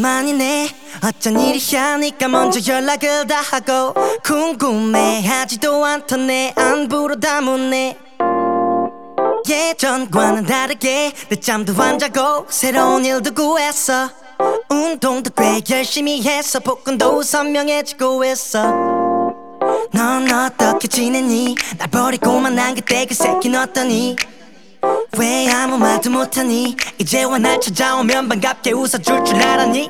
오랜만이네. 어쩐 일이야 니가 먼저 연락을 다 하고 궁금해하지도 않던 내 안부로 다 묻네. 예전과는 다르게 늦잠도 안 자고 새로운 일도 구했어. 운동도 꽤 열심히 했어. 복근도 선명해지고 있어. 넌 어떻게 지냈니? 날 버리고만 난 그때 그 새끼는 어떠니? 왜 아무 말도 못하니? 이제와 날 찾아오면 반갑게 웃어줄 줄 알았니?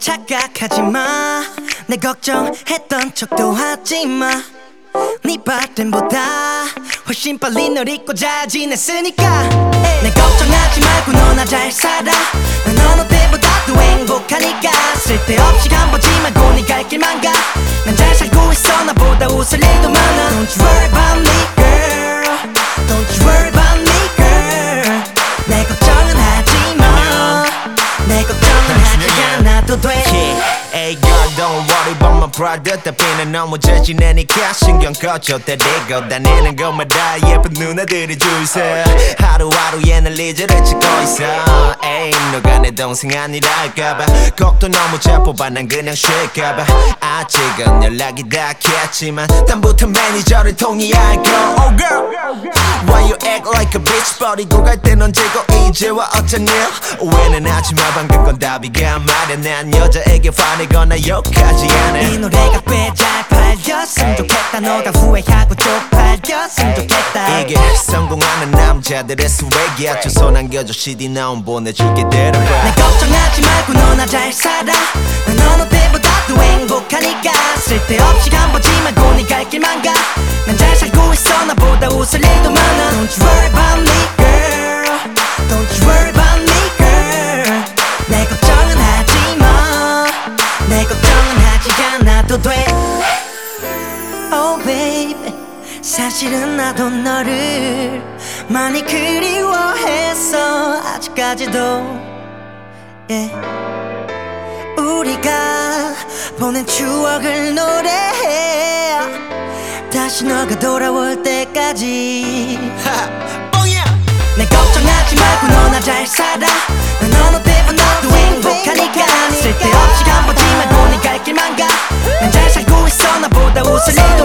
착각하지마. 내 걱정했던 척도 하지마. 네 바램보다 훨씬 빨리 널 잊고 잘 지냈으니까 내 걱정하지 말고 너나 잘 살아. 난 어느 때보다도 행복하니까 쓸데없이 간보지 말고 네 갈 길만 가. 난 잘 살고 있어. 나보다 웃을 일도 많아. Don't you worry about me girl. Don't you worry about me girl. 내 걱정은 하지마. 내 걱정은 하지 않아도 돼. Hey girl don't worry about my brother. 답변은 너무 잘 지내니까 신경 꺼져 때리고 다니는 것마다 예쁜 누나들이 줄서 하루하루 얘는 리즈를 찍고 있어. 에이 너가 내 동생 아니랄까봐 곡도 너무 잘 뽑아 난 그냥 쉴까봐. 아직은 연락이 닿겠지만 다음부터 매니저를 통해야 할거. Oh girl Why you act like a bitch. 버리고 갈 땐 언제고 이제와 어쩐 일. 오해는 하지마 방금 건 답이야 말야. 난 여자에게 화내거나 욕하지 않아. 이 노래가 꽤 잘 팔렸으면 좋겠다. 너가 후회하고 쪽팔렸으면 좋겠다. 이게 성공하는 남자들의 스웩이야. 주소 남겨줘 CD 나온 보내줄게 들어봐. 내 걱정하지 말고 너나 잘 살아. 난 어느 때보다도 행복하니까 쓸데없이 간보지 말고 네 갈 길만 가. 난 잘 살고 있어. 나보다 웃을 일도 많아. Don't you worry about me girl. Don't you worry about me girl. 내 걱정은 하지마. 내 걱정은 하지 않아도 돼. Oh baby 사실은 나도 너를 많이 그리워했어. 아직까지도 yeah. 우리가 보낸 추억을 노래해. 다시 너가 돌아올 때까지. 내 걱정하지 말고 너나 잘 살아. 난 어느 때보다도 행복하니까 쓸데없이 간보지 말고 네 갈 길만 가. 난 잘 살고 있어. 나보다 웃을 일도